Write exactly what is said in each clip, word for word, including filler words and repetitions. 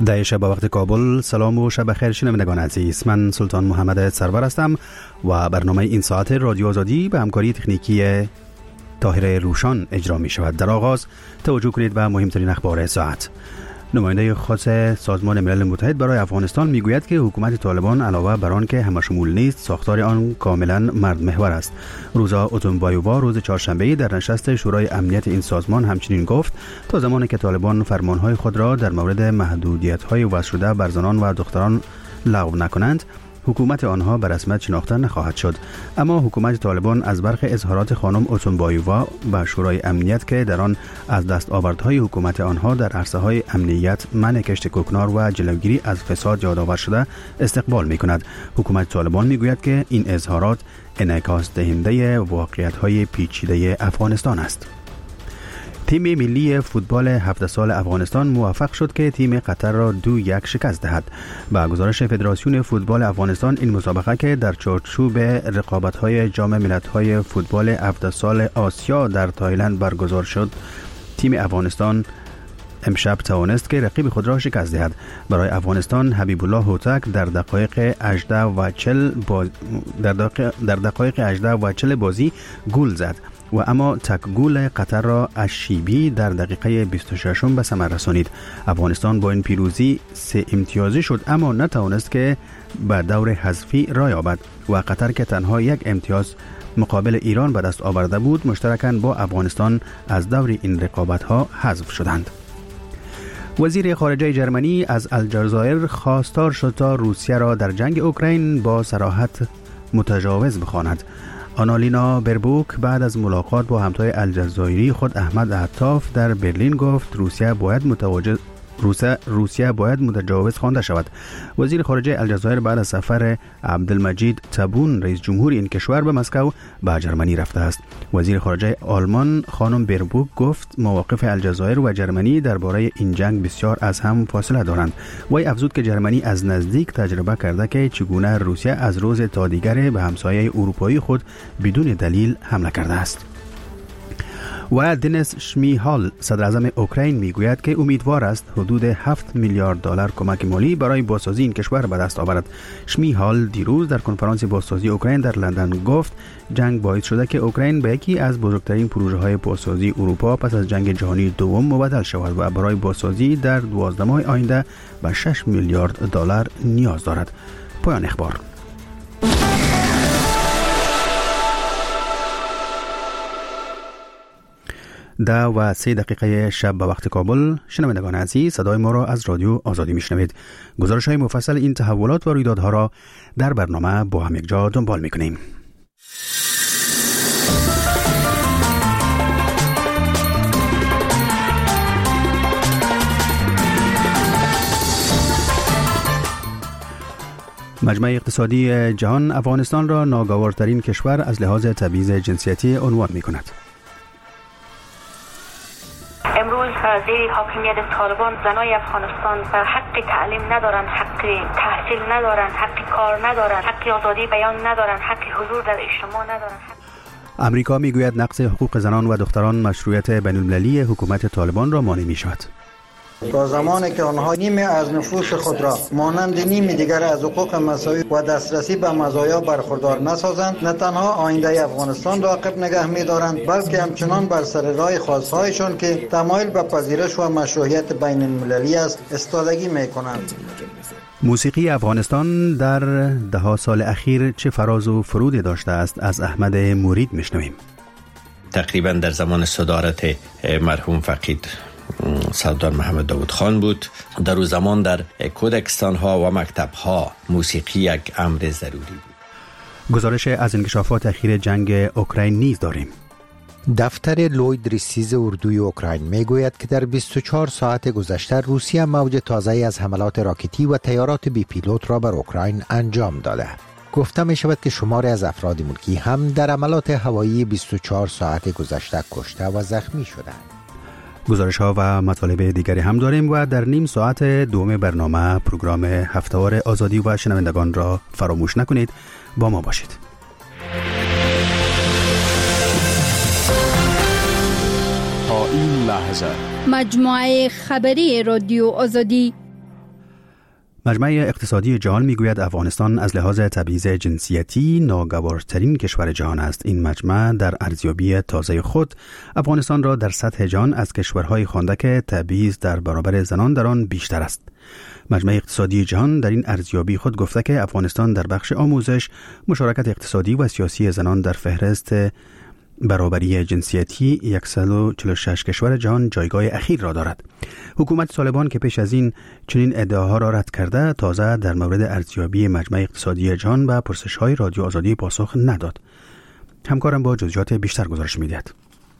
در شب وقت کابل. سلام و شب خیر شنوندگان عزیز، من سلطان محمد سرور هستم و برنامه این ساعت رادیو آزادی به همکاری تکنیکی طاهر روشان اجرا می شود. در آغاز توجه کنید به مهمترین اخبار ساعت. نماینده خاص سازمان ملل متحد برای افغانستان می گوید که حکومت طالبان علاوه بر آن که همه شمول نیست، ساختار آن کاملا مرد محور است. روزا اوتونبایووا روز چهارشنبه در نشست شورای امنیت این سازمان همچنین گفت تا زمانی که طالبان فرمانهای خود را در مورد محدودیت‌های وضع شده بر زنان و دختران لغو نکنند، حکومت آنها به رسمیت شناخته نخواهد شد. اما حکومت طالبان از برخی اظهارات خانم اوتونبایووا به شورای امنیت که در آن از دستاوردهای حکومت آنها در عرصه‌های امنیت، منع کشت کوکنار و جلوگیری از فساد یادآور شده استقبال می‌کند. حکومت طالبان می‌گوید که این اظهارات انعکاس دهنده واقعیت‌های پیچیده افغانستان است. تیم ملی فوتبال هفده سال افغانستان موفق شد که تیم قطر را دو یک شکست دهد. با گزارش فدراسیون فوتبال افغانستان، این مسابقه که در چارچوب رقابت‌های جام ملت‌های فوتبال هفده سال آسیا در تایلند برگزار شد، تیم افغانستان امشب توانست که رقیب خود را شکست دهد. برای افغانستان حبیب الله هوتک در دقایق هجده و چهل باز... در, دق... در دقایق هجده و چهل بازی گل زد و اما تک گل قطر را اشیبی در دقیقه بیست و شش به ثمر رسانید. افغانستان با این پیروزی سه امتیازی شد اما نتوانست که به دور حذفی راه یابد و قطر که تنها یک امتیاز مقابل ایران به دست آورده بود، مشترکاً با افغانستان از دور این رقابت‌ها حذف شدند. وزیر خارجه جرمنی از الجزایر خواستار شد تا روسیه را در جنگ اوکراین با صراحت متجاوز بخواند. آنالینا بربوک بعد از ملاقات با همتای الجزایری خود احمد عطاف در برلین گفت روسیه باید متوجه روسیه روسیه باید متجاوز خوانده شود. وزیر خارجه الجزایر بعد از سفر عبدالمجید تبون رئیس جمهور این کشور به مسکو به جرمنی رفته است. وزیر خارجه آلمان خانم بربوک گفت مواقف الجزایر و جرمنی درباره این جنگ بسیار از هم فاصله دارند. وی افزود که جرمنی از نزدیک تجربه کرده که چگونه روسیه از روز تا دیگر به همسایه اروپایی خود بدون دلیل حمله کرده است. و دنیس شمیهال صدر اعظم اوکراین میگوید که امیدوار است حدود هفت میلیارد دلار کمک مالی برای بازسازی این کشور به دست آورد. شمیهال دیروز در کنفرانس بازسازی اوکراین در لندن گفت جنگ باعث شده که اوکراین به یکی از بزرگترین پروژه های بازسازی اروپا پس از جنگ جهانی دوم مبدل شود و برای بازسازی در دوازده ماه آینده به شش میلیارد دلار نیاز دارد. پایان اخبار. ده و سه دقیقه شب به وقت کابل. شنوندگان عزیز، صدای ما را از رادیو آزادی میشنوید. گزارش های مفصل این تحولات و رویدادها را در برنامه با هم یک جا دنبال میکنیم. مجمع اقتصادی جهان افغانستان را ناگوارترین کشور از لحاظ تبعیض جنسیتی عنوان میکند. امروز زیر حاکمیت طالبان زنای افغانستان حق تعلیم ندارند، حق تحصیل ندارند، حق کار ندارند، حق آزادی بیان ندارند، حق حضور در اجتماع ندارند. امریکا میگوید نقض حقوق زنان و دختران مشروعیت بین‌المللی حکومت طالبان را مانع می‌شود. تا زمانی که آنها نیمی از نفوس خود را مانند نیمی دیگر از حقوق مساوی و دسترسی به مزایا برخوردار نسازند، نه تنها آینده افغانستان را عقب نگه می‌دارند، بلکه همچنان بر سر راه خواستهایشان که تمایل به پذیرش و مشروعیت بین المللی است استادگی می‌کنند. موسیقی افغانستان در ده سال اخیر چه فراز و فرودی داشته است؟ از احمد مرید میشنویم. تقریبا در زمان صدارت مرحوم فقید سردار محمد داود خان بود. در اون زمان در کودکستان ها و مکتب ها موسیقی یک امر ضروری بود. گزارش از انکشافات اخیر جنگ اوکراین نیز داریم. دفتر لوید ریسیز اردوی اوکراین میگوید که در بیست و چهار ساعت گذشته روسیه موج تازه‌ای از حملات راکتی و طیارات بی پیلوت را بر اوکراین انجام داده. گفته می شود که شماری از افراد ملکی هم در حملات هوایی بیست و چهار ساعت گذشته کشته و زخمی شدند. گزارش ها و مطالب دیگری هم داریم و در نیم ساعت دوم برنامه پروگرام هفته‌وار آزادی و شنوندگان را فراموش نکنید. با ما باشید. تا این لحظه مجموعه خبری رادیو آزادی مجمع اقتصادی جهان میگوید افغانستان از لحاظ تبعیض جنسیتی ناگوارترین کشور جهان است. این مجمع در ارزیابی تازه خود افغانستان را در سطح جهان از کشورهای خوانده که تبعیض در برابر زنان در آن بیشتر است. مجمع اقتصادی جهان در این ارزیابی خود گفته که افغانستان در بخش آموزش، مشارکت اقتصادی و سیاسی زنان در فهرست برابری جنسیتی صد و چهل و شش کشور جهان جایگاه اخیر را دارد. حکومت طالبان که پیش از این چنین ادعاها را رد کرده، تازه در مورد ارزیابی مجمع اقتصادی جهان و پرسش‌های رادیو آزادی پاسخ نداد. همکارم با جزئیات بیشتر گزارش می‌دهد.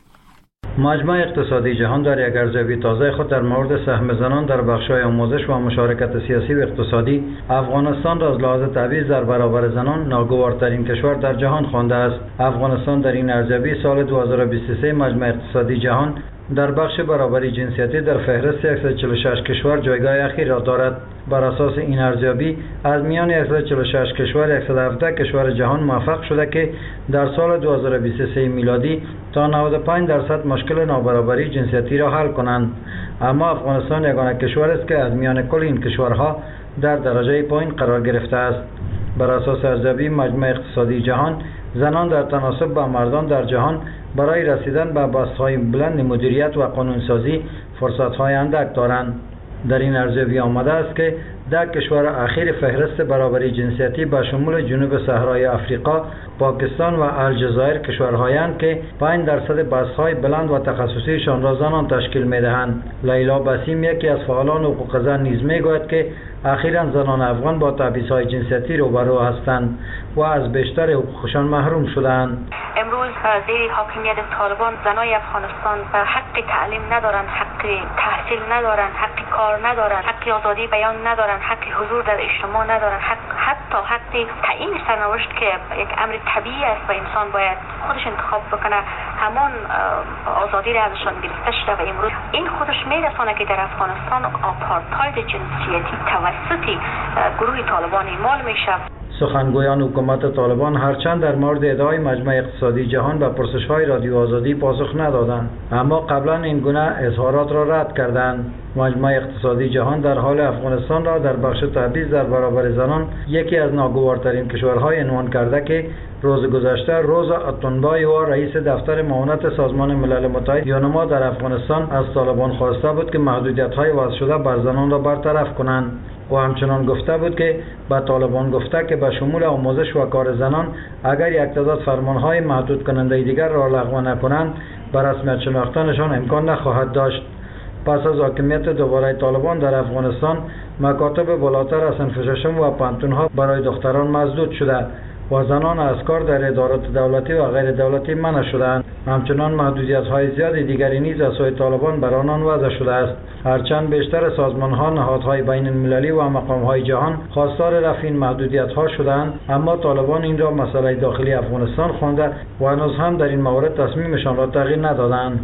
مجمع اقتصادی جهان در یک ارزیابی تازه خود در مورد سهم زنان در بخش‌های آموزش و مشارکت سیاسی و اقتصادی افغانستان را از لحاظ تبعیض در برابر زنان ناگوارترین کشور در جهان خوانده است. افغانستان در این ارزیابی سال دو هزار و بیست و سه مجمع اقتصادی جهان در بخش برابری جنسیتی در فهرست صد و چهل و شش کشور جایگاه اخیر را دارد. بر اساس این ارزیابی از میان صد و چهل و شش کشور صد و هفده کشور جهان موفق شده که در سال دو هزار و بیست و سه میلادی تا نود و پنج درصد مشکل نابرابری جنسیتی را حل کنند. اما افغانستان یگانه کشور است که از میان کل این کشورها در درجه پایین قرار گرفته است. بر اساس ارزیابی مجمع اقتصادی جهان، زنان در تناسب با مردان در جهان برای رسیدن به بست‌های بلند مدیریت و قانونسازی فرصت‌های اندک دارند. در این ارزیابی آمده است که ده کشور اخیر فهرست برابری جنسیتی به شمول جنوب صحرای آفریقا، پاکستان و الجزایر کشورهایند که پنج درصد بست‌های بلند و تخصصیشان را زنان تشکیل می‌دهند. لیلا بسیم یکی از فعالان حقوق زن نیز می‌گوید که اخیراً زنان افغان با تبعیض‌های جنسیتی روبرو هستند و از بیشتر حقوقشان محروم شدند. امروز زیر حاکمیت طالبان زنای افغانستان حق تعلیم ندارند، حق تحصیل ندارند، حق کار ندارند، حق آزادی بیان ندارند، حق حضور در اجتماع ندارند، حق حتی حق تعیین سرنوشت که یک امر طبیعی است و انسان باید خودش انتخاب بکنه، همان آزادی را ازشان گرفته شده و امروز این خودش میرسانه که در افغانستان آپارتاید جنسیتی توسط گروه طالبان اعمال میشه. سخنگویان حکومت طالبان هرچند در مورد ادعای مجمع اقتصادی جهان به پرسش‌های رادیو آزادی پاسخ ندادند، اما قبلا این گونه اظهارات را رد کردند. مجمع اقتصادی جهان در حال افغانستان را در بخش تبعیض در برابر زنان یکی از ناگوارترین کشورهای عنوان کرده که روز گذشته روزا اتونبای و رئیس دفتر معاونت سازمان ملل متحد یونما در افغانستان از طالبان خواسته بود که محدودیت‌های وضع شده بر زنان را برطرف کنند و همچنان گفته بود که به طالبان گفته که به شمول آموزش و کار زنان اگر یک تعداد فرمان‌های محدود کننده دیگر را لغو نکنند به رسمیت شناختنشان امکان نخواهد داشت. پس از حاکمیت دوباره طالبان در افغانستان مکاتب بالاتر از صنف ششم و پانتون‌ها برای دختران مسدود شده و زنان از کار در ادارات دولتی و غیر دولتی منع شدند. همچنان محدودیت‌های زیاد دیگری نیز از سوی طالبان بر آنان وضع شده است. هرچند بیشتر سازمان‌ها، نهادهای بین‌المللی و مقام‌های جهان خواستار رفع این محدودیت‌ها شدند، اما طالبان این را مسئله داخلی افغانستان خوانده و هنوز هم در این مورد تصمیمشان را تغییر ندادند.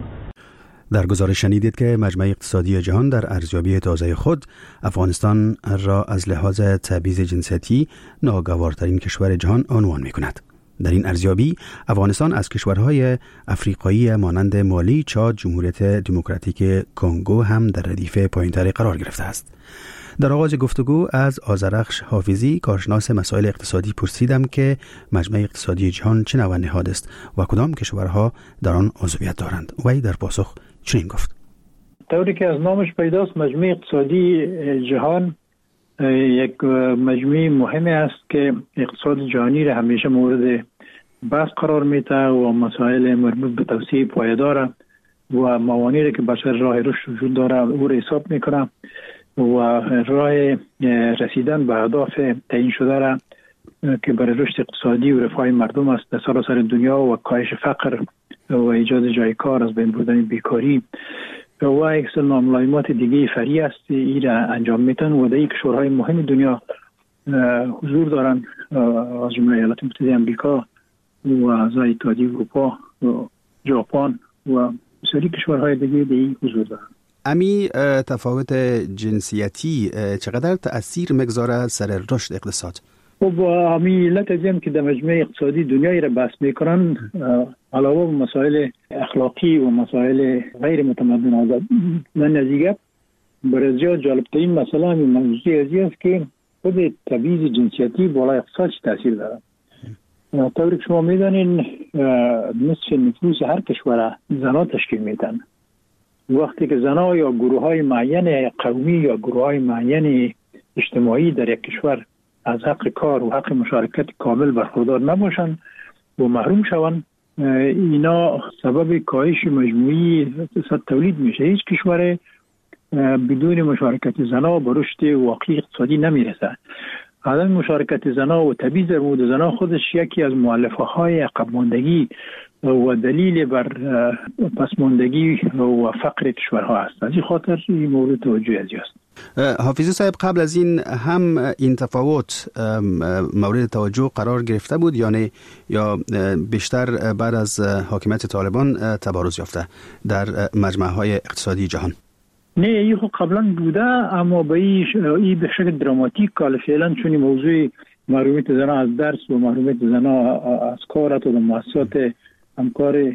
در گزارش شنیدید که مجمع اقتصادی جهان در ارزیابی تازه خود افغانستان را از لحاظ تبعیض جنسیتی ناگوارترین کشور جهان عنوان می‌کند. در این ارزیابی افغانستان از کشورهای افریقایی مانند مالی، چاد، جمهوریت دموکراتیک کنگو هم در ردیف پایین‌تری قرار گرفته است. در آغاز گفتگو از آذرخش حافظی، کارشناس مسائل اقتصادی، پرسیدم که مجمع اقتصادی جهان چه نوع نهاد است و کدام کشورها در آن عضویت دارند. وی در پاسخ چنین گفت: طوری که از نامش پیداست، مجمع اقتصادی جهان یک مجمع مهمی است که اقتصاد جهانی را همیشه مورد بحث قرار میده و مسائل مربوط به توسعه پایدار و موانعی را که بشر راه رشد وجود داره او را حساب میکنه و راه رسیدن به اهداف تعیین شده را که برای رشد اقتصادی و رفاه مردم است در سراسر دنیا و کاهش فقر و ایجاد جای کار، از بین بردن بیکاری و یک سری ناملایمات دیگه فری است این را انجام میتن و در کشورهای مهم دنیا حضور دارن، از جمله ایالات متحده آمریکا و اعضای اتحادیه اروپا و ژاپن و بسیاری کشورهای دیگه در این حضور دارن. امی تفاوت جنسیتی چقدر تأثیر مگذاره سر رشد اقتصاد؟ خب امی علت ازیم که در مجمع اقتصادی دنیایی را بحث میکنن، علاوه بر مسائل اخلاقی و مسائل غیر متمدن من نزدیک برای زیاد جالب ترین مسئله همین موضوع ازی است که خود تبعیض جنسیتی بالای اقتصاد چه تاثیر داره. طوری که شما میدانین نصف نفوس هر کشور زنها تشکیل میدن. وقتی که زنها یا گروه های معین قومی یا گروه های معین اجتماعی در یک کشور از حق کار و حق مشارکت کامل برخوردار نباشند و محروم شوند، اینا سبب کاهش مجموعی اقتصاد تولید میشه. هیچ کشور بدون مشارکت زنها به رشد واقعی اقتصادی نمیرسه. عدم مشارکت زنها و تبعیض در مورد زنها خودش یکی از مؤلفه های عقب ماندگی و دلیل بر پسماندگی و فقر کشورها است. از این خاطر این مورد توجه از است. حافظی صاحب، قبل از این هم این تفاوت مورد توجه قرار گرفته بود یا نه، یا بیشتر بعد از حاکمیت طالبان تبارز یافته در مجمع‌های اقتصادی جهان؟ نه، این خب قبلا بوده، اما به این به شکل دراماتیک کال فعلا چون موضوع محرومیت زنان از درس و محرومیت زنان از کار و مؤسسات همکار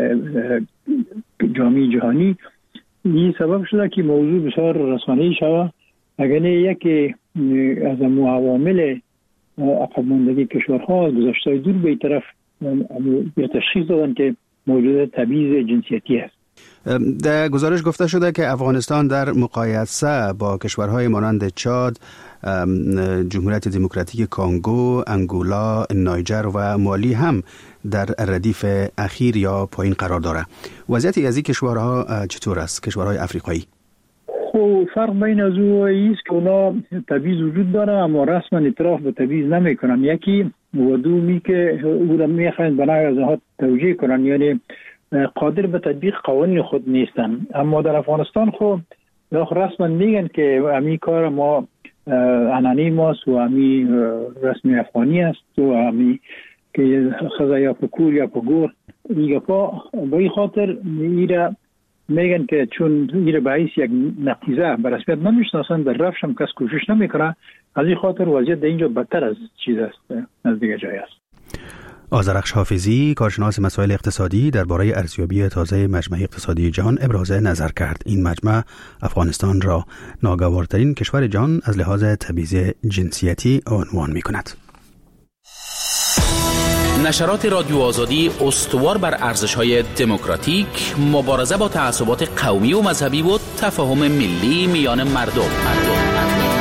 جامعه جهانی این سبب شده که موضوع بسیار رسانه‌ای شود. اگر نه یکی از عوامل عقب ماندگی کشورها از گذشته دور به طرف به تشخیص دادن که موجود تبعیض جنسیتی است. در گزارش گفته شده که افغانستان در مقایسه با کشورهای مانند چاد، جمهوریت دموکراتیک کانگو، انگولا، نایجر و مالی هم در ردیف اخیر یا پایین قرار داره. وضعیت از این کشورها چطور است؟ کشورهای افریقایی؟ خب فرق بین از او است که اونا تبعیض وجود داره اما رسما اعتراف به تبعیض نمیکنن. یکی و دومی که او را میخواین بنای از آنها توجیه کنن، یعنی قادر به تطبیق قوانین خود نیستن. اما در افغانستان خب رسما میگن که امی کار ما عنعنه ماست و امی رسمی افغانی است و امی که خزا یا پکور یا پگور ایگه پا به این خاطر ایره میگن که چون ایره باعث یک نقیزه به رسمیت نمیشناسن در رفش هم کس کوشش نمیکنه. از این خاطر وضعیت در اینجا بدتر از چیز است، از دیگه جای است. آذرخش حافظی، کارشناس مسائل اقتصادی، درباره ارزیابی تازه مجمع اقتصادی جهان ابراز نظر کرد. این مجمع افغانستان را ناگوارترین کشور جهان از لحاظ تبعیض جنسیتی عنوان می‌کند. نشرات رادیو آزادی استوار بر ارزش‌های دموکراتیک، مبارزه با تعصبات قومی و مذهبی و تفاهم ملی میان مردم. مردم.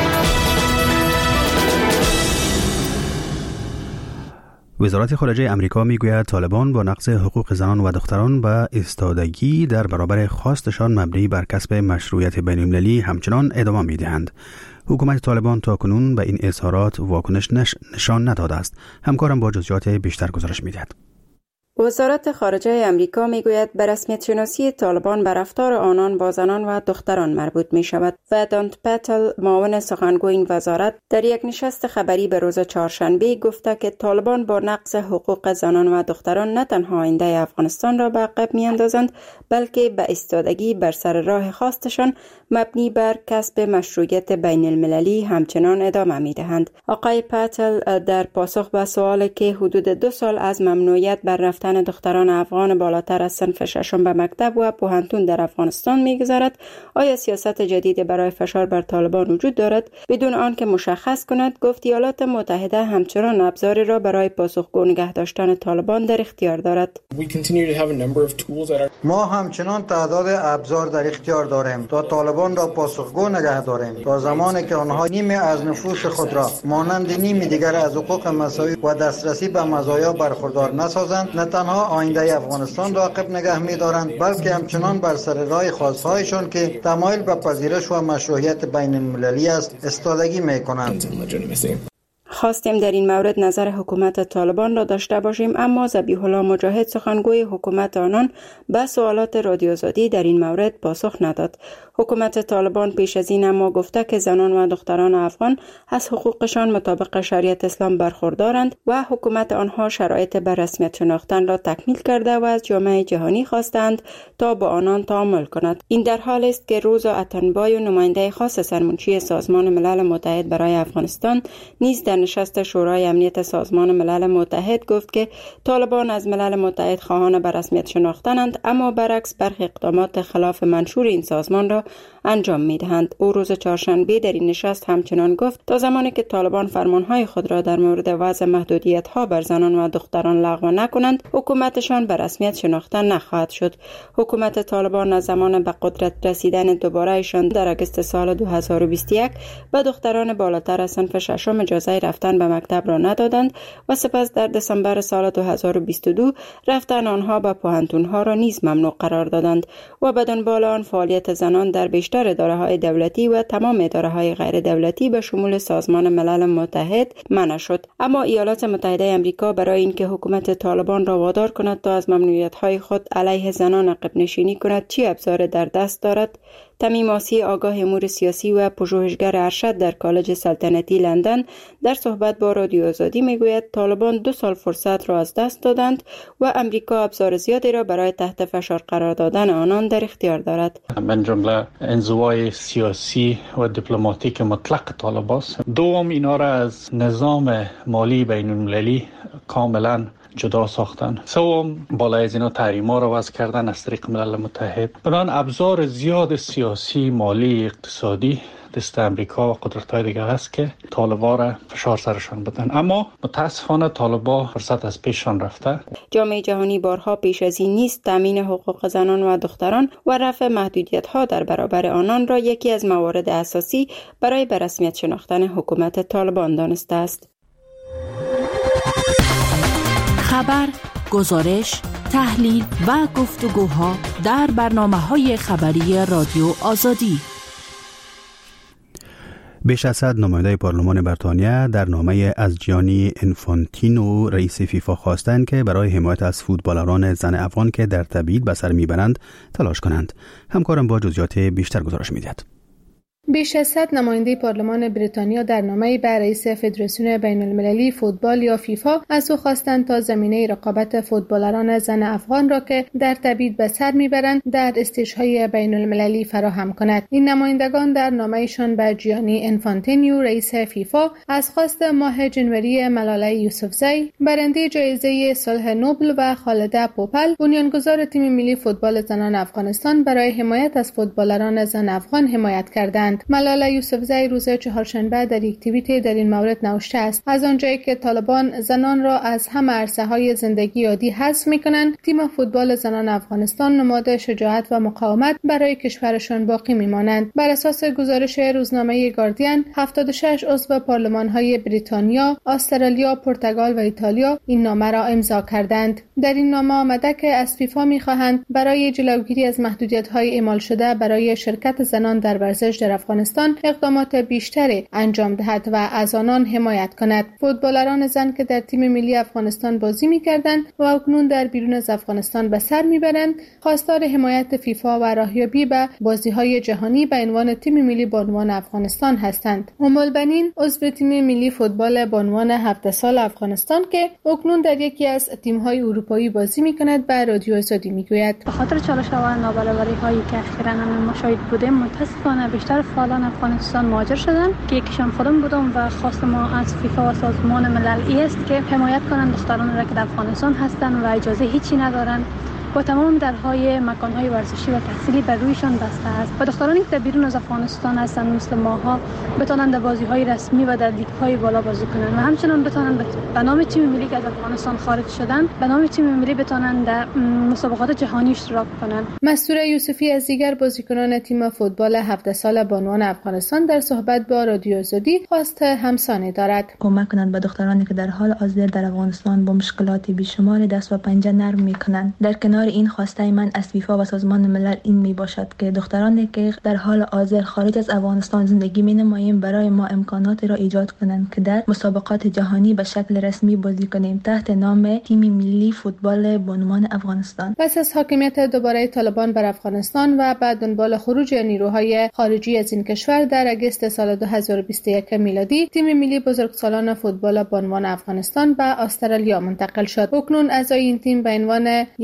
وزارت خارجه امریکا میگوید طالبان با نقض حقوق زنان و دختران و ایستادگی در برابر خواستشان مبنی بر کسب مشروعیت بین‌المللی همچنان ادامه میدهند. حکومت طالبان تاکنون به این اظهارات واکنش نشان نداده است. همکارم با جزئیات بیشتر گزارش میدهد. وزارت خارجه امریکا میگوید به رسمیت شناسی طالبان بر رفتار آنان با زنان و دختران مربوط می شود و دانت پتل، معاون سخنگوی این وزارت، در یک نشست خبری به روز چهارشنبه گفته که طالبان با نقض حقوق زنان و دختران نه تنها آینده افغانستان را به عقب می اندازند بلکه به ایستادگی بر سر راه خواستشان مبنی بر کسب مشروعیت بین المللی همچنان ادامه می دهند. آقای پتل در پاسخ به سوالی که حدود دو سال از ممنوعیت بر رفتن دختران افغان بالاتر از صنف ششم به مکتب و پوهنتون در افغانستان می‌گذارد، آیا سیاست جدید برای فشار بر طالبان وجود دارد؟ بدون آنکه مشخص کند، گفت ایالات متحده همچنان ابزاری را برای پاسخگو نگه داشتن طالبان در اختیار دارد. ما همچنان تعداد ابزار در اختیار داریم تا طالبان را پاسخگو نگه داریم تا زمانی که آنها نیمی از نفوس خود را مانند نیمی دیگر از حقوق مساوی و دسترسی به مزایا برخوردار نسازند، نه تنها آینده افغانستان را عقب نگه می دارند بلکه همچنان بر سر راه خواستهایشان که تمایل به پذیرش و مشروعیت بین المللی است استادگی می کنند. خواستیم در این مورد نظر حکومت طالبان را داشته باشیم، اما ذبیح الله مجاهد، سخنگوی حکومت آنان، به سوالات رادیو آزادی در این مورد پاسخ نداد. حکومت طالبان پیش از این اما گفته که زنان و دختران افغان از حقوقشان مطابق شریعت اسلام برخوردارند و حکومت آنها شرایط بر رسمیت شناختن را تکمیل کرده و از جامعه جهانی خواستند تا با آنان تعامل کند. این در حال است که روزا اتنبای، نماینده خاص سرمنشی سازمان ملل متحد برای افغانستان، نیز در نشست شورای امنیت سازمان ملل متحد گفت که طالبان از ملل متحد خواهان به رسمیت شناختنند، اما برعکس برخی اقدامات خلاف منشور این سازمان را انجام می‌دهند. او روز چهارشنبه در این نشست همچنان گفت تا زمانی که طالبان فرمانهای خود را در مورد وضع محدودیت‌ها بر زنان و دختران لغو نکنند، حکومتشان به رسمیت شناخته نخواهد شد. حکومت طالبان از زمان به قدرت رسیدن دوباره‌شان در آگوست سال دو هزار و بیست و یک به دختران بالاتر از صنف ششم اجازه رفتن به مکتب را ندادند و سپس در دسامبر سال دو هزار و بیست و دو رفتن آنها به پوهنتون‌ها را نیز ممنوع قرار دادند و به دنبال آن فعالیت زنان در بیشتر اداره‌های دولتی و تمام اداره‌های غیر دولتی به شمول سازمان ملل متحد منع شد. اما ایالات متحده آمریکا برای اینکه حکومت طالبان را وادار کند تا از ممنوعیت‌های خود علیه زنان عقب نشینی کند چی ابزار در دست دارد؟ تمیم آسی، آگاه امور سیاسی و پژوهشگر ارشد در کالج سلطنتی لندن در صحبت با رادیو آزادی میگوید طالبان دو سال فرصت را از دست دادند و امریکا ابزار زیادی را برای تحت فشار قرار دادن آنان در اختیار دارد. من جمله انزوای سیاسی و دیپلماتیک مطلق طالبان، دوم اینا را از نظام مالی بین المللی کاملا جدا ساختن. سوم بالای از اینا تحریما را وضع کردن از طریق ملل متحد. بنان ابزار زیاد سیاسی، مالی، اقتصادی دست امریکا و قدرت‌های دیگه هست که طالبان را فشار سرشان بدن، اما متاسفانه طالبان فرصت از پیششان رفته. جامعه جهانی بارها پیش از این نیز تامین حقوق زنان و دختران و رفع محدودیت‌ها در برابر آنان را یکی از موارد اساسی برای به رسمیت شناختن حکومت طالبان دانسته است. خبر، گزارش، تحلیل و گفتگوها در برنامه‌های خبری رادیو آزادی. بیش از صد نماینده پارلمان بریتانیا در نامه از جیانی انفانتینو رئیس فیفا خواستند که برای حمایت از فوتبالران زن افغان که در تبعید به سر میبرند تلاش کنند. همکارم با جزئیات بیشتر گزارش میدهد. بیش از صد نماینده پارلمان بریتانیا در نامه‌ای به رئیس فدراسیون بین المللی فوتبال یا فیفا از او خواستند تا زمینه رقابت فوتبالران زن افغان را که در تبعید به سر میبرند در استیج‌های بین المللی فراهم کند. این نمایندگان در نامه‌شان به جیانی انفانتینیو رئیس فیفا از خواست ماه جنوری ملاله یوسفزئی برنده جایزه صلح نوبل و خالده پوپل بنیانگذار تیم ملی فوتبال زنان افغانستان برای حمایت از فوتبالران زن افغان حمایت کردند. ملاله یوسفزئی روز چهارشنبه در یک توییت در این مورد نوشته است: از آنجایی که طالبان زنان را از همه عرصه‌های زندگی عادی حذف می‌کنند، تیم فوتبال زنان افغانستان نماد شجاعت و مقاومت برای کشورشان باقی می‌مانند. بر اساس گزارش روزنامه گاردین، هفتاد و شش عضو پارلمان‌های بریتانیا، استرالیا، پرتغال و ایتالیا این نامه را امضا کردند. در این نامه آمده که از فیفا می‌خواهند برای جلوگیری از محدودیت‌های اعمال شده برای شرکت زنان در ورزش در افغانستان اقدامات بیشتری انجام دهد و از آنان حمایت کند. فوتبالران زن که در تیم ملی افغانستان بازی می‌کردند و اکنون در بیرون از افغانستان به سر می‌برند، خواستار حمایت فیفا و راهیابی به بازی‌های جهانی به عنوان تیم ملی بانوان افغانستان هستند. ام البنین عضو تیم ملی فوتبال بانوان هفده سال افغانستان که اکنون در یکی از تیم‌های اروپایی بازی می‌کند به رادیو آزادی می‌گوید: به خاطر چالش و نابرابری‌هایی که اخیراً ما شاهد بودیم، متأسفانه بیشتر فعالان افغانستان مهاجر شدن که یکیشان خودم بودم و خواست ما از فیفا و سازمان ملل است که حمایت کنند دختران را که در افغانستان هستند و اجازه هیچی ندارند و تمام درهای مکانهای ورزشی و تحصیلی بر رویشان بسته است و دخترانی که در بیرون از افغانستان هستند مثل ماها بتوانند در بازی‌های رسمی و در لیگ‌های بالا بازی کنند و همچنین بتوانند به نام تیم ملی که از افغانستان خارج شدند به نام تیم ملی بتوانند در مسابقات جهانی اشتراک کنند. مسرور یوسفی از دیگر بازیکنان تیم فوتبال هفده سال بانوان افغانستان در صحبت با رادیو آزادی خواست همسانی دارد: کمک کنند به دخترانی که در حال حاضر در افغانستان با مشکلات بیشمار دست و پنجه نرم می‌کنند. در کنار این خواسته من از فیفا و سازمان ملل این می باشد که دخترانی که در حال حاضر خارج از افغانستان زندگی می نماییم برای ما امکاناتی را ایجاد کنند که در مسابقات جهانی به شکل رسمی بازی کنیم تحت نام تیم ملی فوتبال بانوان افغانستان. پس از حاکمیت دوباره طالبان بر افغانستان و بعد دنبال خروج نیروهای خارجی از این کشور در آگوست سال دو هزار و بیست و یک میلادی، تیم ملی بزرگسالان فوتبال بانوان افغانستان به استرالیا منتقل شد. اکنون اعضای این تیم به عنوان یک تیم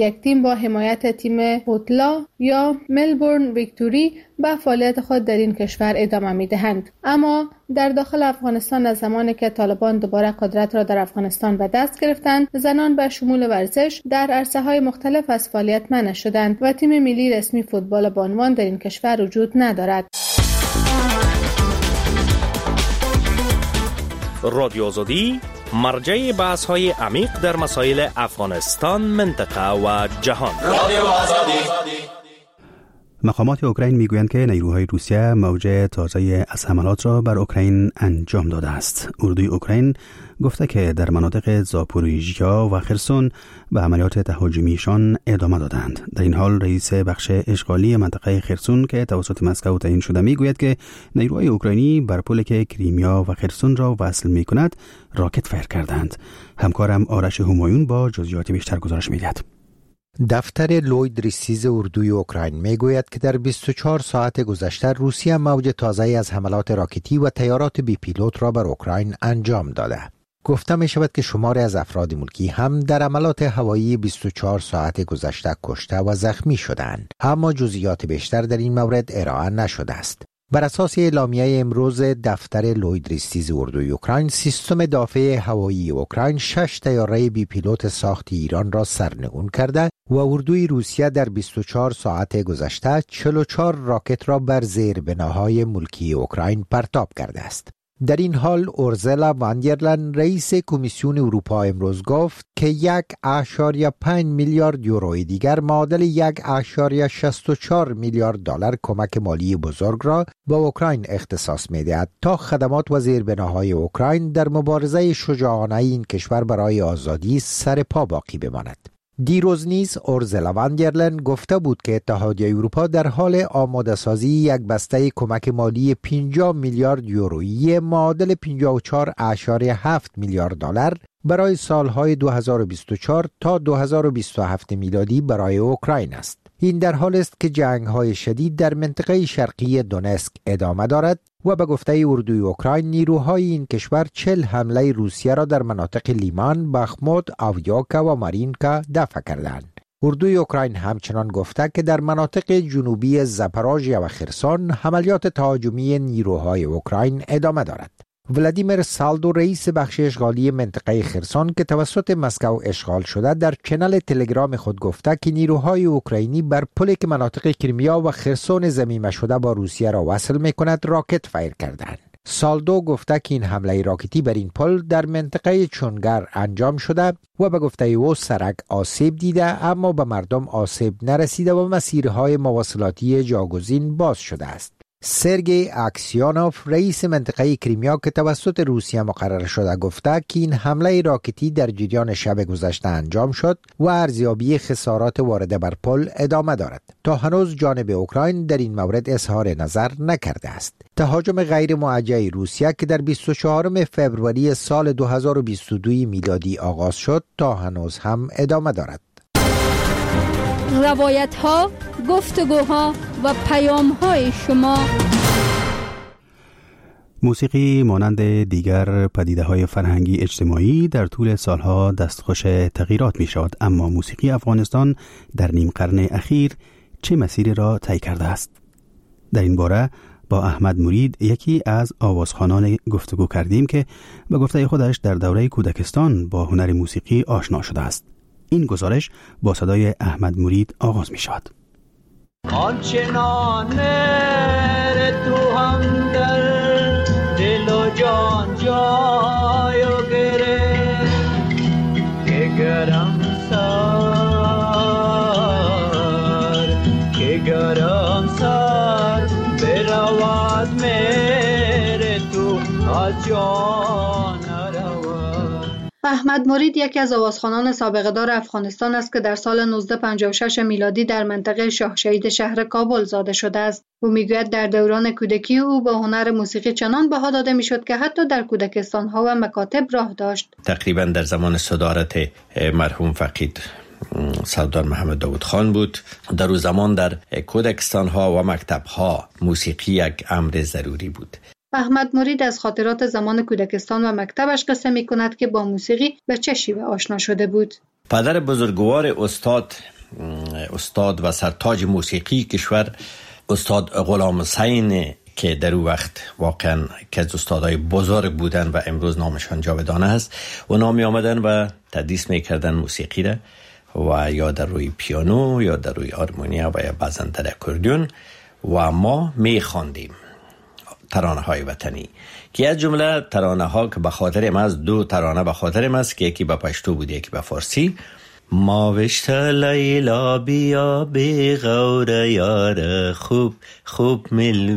با حمایت تیم اوتلا یا ملبورن ویکتوری به فعالیت خود در این کشور ادامه می‌دهند. اما در داخل افغانستان از زمانی که طالبان دوباره قدرت را در افغانستان به دست گرفتند، زنان به شمول ورزش در عرصه‌های مختلف از فعالیت منع شدند و تیم ملی رسمی فوتبال بانوان در این کشور وجود ندارد. رادیو آزادی مرجع بحث‌های عمیق در مسائل افغانستان، منطقه و جهان. رادیو آزادی. مقامات اوکراین میگویند که نیروهای روسیه موج تازه از حملات را بر اوکراین انجام داده است. اردوی اوکراین گفته که در مناطق زاپوریژیا و خرسون به عملیات تهاجمیشان ادامه دادند. در این حال رئیس بخش اشغالی منطقه خرسون که توسط مسکو تعیین شده میگوید که نیروهای اوکراینی بر پلی که کریمیا و خرسون را وصل میکند راکت فیر کردند. همکارم آرش همایون با جزئیات بیشتر گزارش میدهد. دفتر لوید ریسیز اردوی اوکراین میگوید که در بیست و چهار ساعت گذشته روسیه موج تازه از حملات راکتی و طیارات بی پیلوت را بر اوکراین انجام داده. گفته می شود که شماری از افراد ملکی هم در حملات هوایی بیست و چهار ساعت گذشته کشته و زخمی شدند، اما جزئیات بیشتر در این مورد ارائه نشده است. بر اساس اعلامیه امروز دفتر لوید ریسیز اردوی اوکراین، سیستم دافع هوایی اوکراین شش طیاره بی پیلوت ساخت ایران را سرنگون کرده و اردوی روسیه در بیست و چهار ساعت گذشته چهل و چهار راکت را بر زیربناهای ملکی اوکراین پرتاب کرده است. در این حال اورزلا واندرلن رئیس کمیسیون اروپا امروز گفت که یک اشاریه پنج میلیارد یورو دیگر معادل یک اشاریه شصت و چهار میلیارد دلار کمک مالی بزرگ را به اوکراین اختصاص می‌دهد تا خدمات و زیربناهای اوکراین در مبارزه شجاعانه این کشور برای آزادی سر پا باقی بماند. دیروز نیز اورزلا واندرلن گفته بود که اتحادیه اروپا در حال آماده سازی یک بسته کمک مالی پنجاه میلیارد یورویی معادل پنجاه و چهار اشاریه هفت میلیارد دلار برای سالهای دو هزار و بیست و چهار تا دو هزار و بیست و هفت میلادی برای اوکراین است. این در حال است که جنگ‌های شدید در منطقه شرقی دونسک ادامه دارد و به گفته اردوی اوکراین نیروهای این کشور چهل حمله روسیه را در مناطق لیمان، بخموت، آویوکا و مارینکا دفع کردند. اردوی اوکراین همچنان گفته که در مناطق جنوبی زاپاروژیا و خرسون حملات تهاجمی نیروهای اوکراین ادامه دارد. ولادیمیر سالدو رئیس بخش اشغالی منطقه خرسون که توسط مسکو اشغال شده در کانال تلگرام خود گفته که نیروهای اوکراینی بر پلی که مناطق کریمیا و خرسون ضمیمه شده با روسیه را وصل می‌کند راکت فایر کردند. سالدو گفته که این حمله راکتی بر این پل در منطقه چونگر انجام شده و به گفته او سرک آسیب دیده اما به مردم آسیب نرسیده و مسیرهای مواصلاتی جاگزین باز شده است. سرگئی اکسیانوف رئیس منطقه کریمیا که توسط روسیه مقرر شده گفته که این حمله راکتی در جریان شب گذشته انجام شد و ارزیابی خسارات وارده بر پل ادامه دارد. تا هنوز جانب اوکراین در این مورد اظهار نظر نکرده است. تهاجم غیر موجه روسیه که در بیست و چهارم فوریه سال دو هزار و بیست و دو میلادی آغاز شد تا هنوز هم ادامه دارد. روایت ها، گفتگوها و پیام های شما. موسیقی مانند دیگر پدیده های فرهنگی اجتماعی در طول سالها دستخوش تغییرات می شود، اما موسیقی افغانستان در نیم قرن اخیر چه مسیری را طی کرده است؟ در این باره با احمد مرید یکی از آوازخوانان گفتگو کردیم که به گفته خودش در دوره کودکستان با هنر موسیقی آشنا شده است. این گزارش با صدای احمد مرید آغاز می شود. آنچنان تو هم در دل و جان جایو گرفت که گرم سر که گرم سر برود میره تو از جان احمد مرید یکی از آوازخوانان سابقه دار افغانستان است که در سال نوزده پنجاه و شش میلادی در منطقه شاه شهید شهر کابل زاده شده است. او میگوید در دوران کودکی او به هنر موسیقی چنان بها داده میشد که حتی در کودکستان‌ها و مکاتب راه داشت. تقریبا در زمان صدارت مرحوم فقید سردار محمد داود خان بود. در اون زمان در کودکستان‌ها و مکتب‌ها موسیقی یک امر ضروری بود. احمد مرید از خاطرات زمان کودکستان و مکتبش قصه می کند که با موسیقی به چه شیوه آشنا شده بود. پدر بزرگوار استاد استاد و سرتاج موسیقی کشور استاد غلام حسین که در اون وقت واقعا که از استادای بزرگ بودن و امروز نامشان جاودانه است، اونا می آمدن و تدریس می کردن موسیقی را، و یا در روی پیانو یا در روی آرمونیا و یا بعضا در اکوردیون، و ما می خواندیم ترانه های وطنی که از جمله ترانه ها که به خاطر ما از دو ترانه به خاطر ما است که یکی به پشتو بود یکی به فارسی. ما وشت لیلا بیا بی غور یار، خوب خوب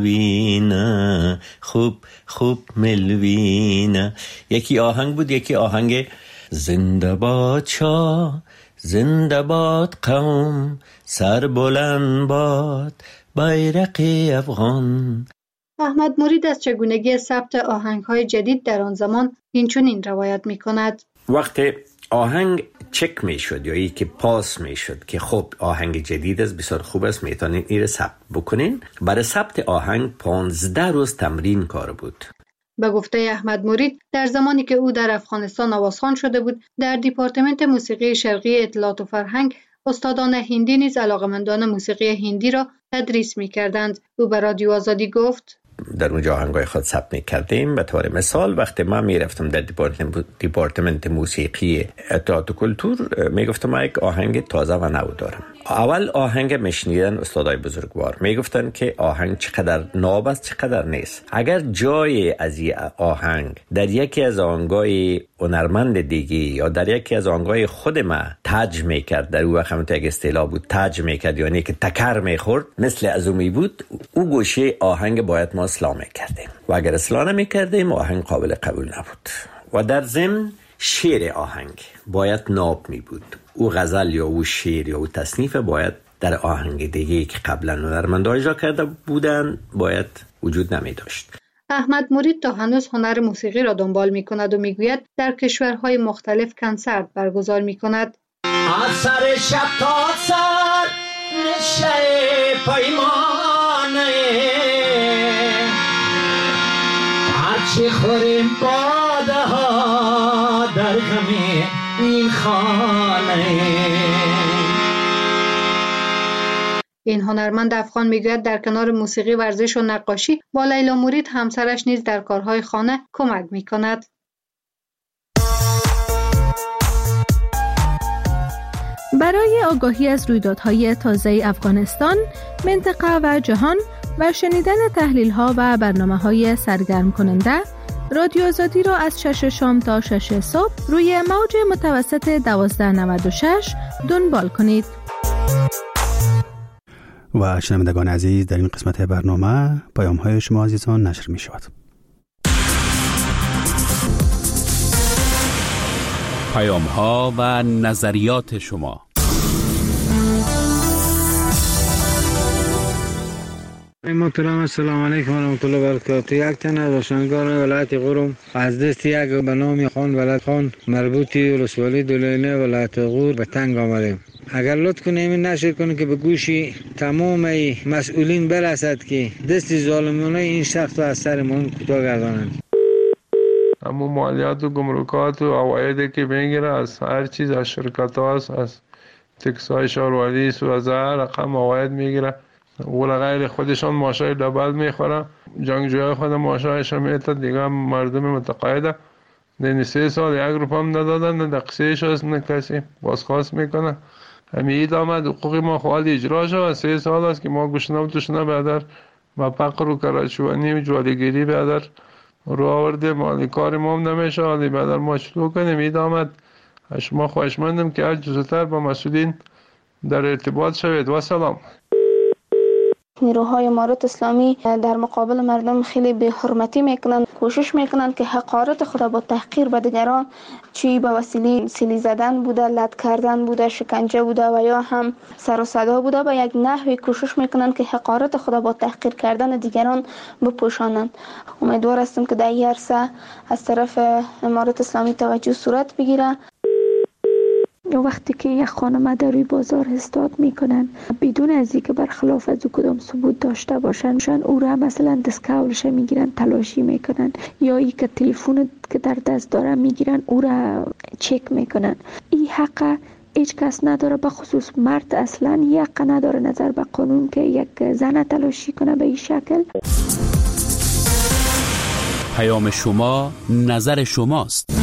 ملوینه خوب خوب ملوینه. یکی آهنگ بود، یکی آهنگ زنده باد شاه زنده باد قوم، سر بلند باد بیرق افغان. احمد مرید از چگونگی ثبت آهنگ‌های جدید در آن زمان اینچنین روایت می‌کند: وقتی آهنگ چک میشد یا یکی پاس میشد که خب آهنگ جدید است، بسیار خوب است، میتونین این ثبت بکنین. برای ثبت آهنگ پانزده روز تمرین کار بود. به گفته احمد مرید، در زمانی که او در افغانستان آوازخوان شده بود، در دیپارتمنت موسیقی شرقی اطلاعات و فرهنگ استادان هندی نیز علاقمندان موسیقی هندی را تدریس می‌کردند. او به رادیو آزادی گفت: در اونجا آهنگای خود ثبت می‌کردیم. به طور مثال وقتی من می‌رفتم در دیپارتمنت دیپارتمنت موسیقی اطلاعات و کلتور، میگفتم من یک آهنگ تازه و نو دارم. اول آهنگ میشنیدن استادای بزرگوار میگفتن که آهنگ چقدر ناب است چقدر نیست. اگر جای از این آهنگ در یکی از آهنگای هنرمند دیگه یا در یکی از آهنگای خود ما تاج میکرد، در اون وقت هم یک اصطلاح بود تاج میکرد، یعنی که تکر میخورد مثل ازومی بود، او گوشه آهنگ باید ما اصلاح میکردیم و اگر اصلاح نمیکردیم آهنگ قابل قبول نبود. و در ضمن شعر آهنگ باید ناب می بود. او غزل یا او شعر یا او تصنیف باید در آهنگ دیگه که قبلا هنرمندان اجرا کرده بودن باید وجود نمی داشت. احمد مرید تا هنوز هنر موسیقی را دنبال می کند و می گوید در کشورهای مختلف کنسرت برگزار می کند. اثر شب تا سر نشه پیمانه، هرچی خوریم باده ها در غمی این خانه. این هنرمند افغان میگوید در کنار موسیقی، ورزش و نقاشی با لیلا مرید همسرش نیز در کارهای خانه کمک میکند. برای آگاهی از رویدادهای تازه افغانستان، منطقه و جهان و شنیدن تحلیل‌ها و برنامه‌های سرگرم کننده، رادیو آزادی را از شش شام تا شش صبح روی موج متوسط دوازده نود و شش دنبال کنید. و شنوندگان عزیز، در این قسمت برنامه پیام‌های شما عزیزان نشر می‌شود. پیام‌ها و نظریات شما. محترم السلام علیکم و رحمت الله و برکاته. یک تن از روشنگان ولایت غور از دست یک به نام خان ولایت خان مربوطی ولسوالی دولینه ولایت غور به تنگ آمدیم. اگر لطف کنیم این نشر کنیم که به گوشی تمام مسئولین برسد که دست ظالمانه این شخص را از سرمان کوتاه گردانند. اما مالیات و گمرکات و عوایدی که میگیره از هر چیز، از شرکت ها است، از تکس های شهروردی و از هر رقم عواید میگیره و غیر خودشان ماشای دبل میخوره. جنگجوی خود ماشایش میتد دیگه مردم متقاعده نه سه سال یک روپا هم ندادن، نه دقیقش هست، نه کسی بازخواست میکنه. همین آمد حقوق ما خواهد اجرا شد. سه سال است که ما گوشنه و توشنه بیادر و پقر و کرچوانی و جوالگیری بیادر رو آورده، مالی کار ما هم نمیشه. حالی بیادر ما چطور کنیم؟ اید آمد شما خواهشمندم که هر جزتر با مسئولین در ارتباط شوید. و سلام. نیروهای امارات اسلامی در مقابل مردم خیلی به حرمتی میکنند، کوشش میکنند که حقارت خود با تحقیر به دیگران، چی به وسیله سیلی زدن بوده، لط کردن بوده، شکنجه بوده و یا هم سر و صدا بوده، به یک نحوی کوشش میکنند که حقارت خود با تحقیر کردن دیگران بپوشانند. امیدوار هستم که در این عرصه از طرف امارات اسلامی توجه صورت بگیره. وقتی که یک خانم در روی بازار استاد میکنن بدون از اینکه برخلاف از او کدام ثبوت داشته باشن، او را مثلا دستکولش میگیرن تلاشی میکنن، یا ای که تلفن که در دست دارن میگیرن او را چک میکنن. این حق هیچ کس نداره، به خصوص مرد اصلا یک نداره نظر به قانون که یک زن تلاشی کنه به این شکل. پیام شما نظر شماست.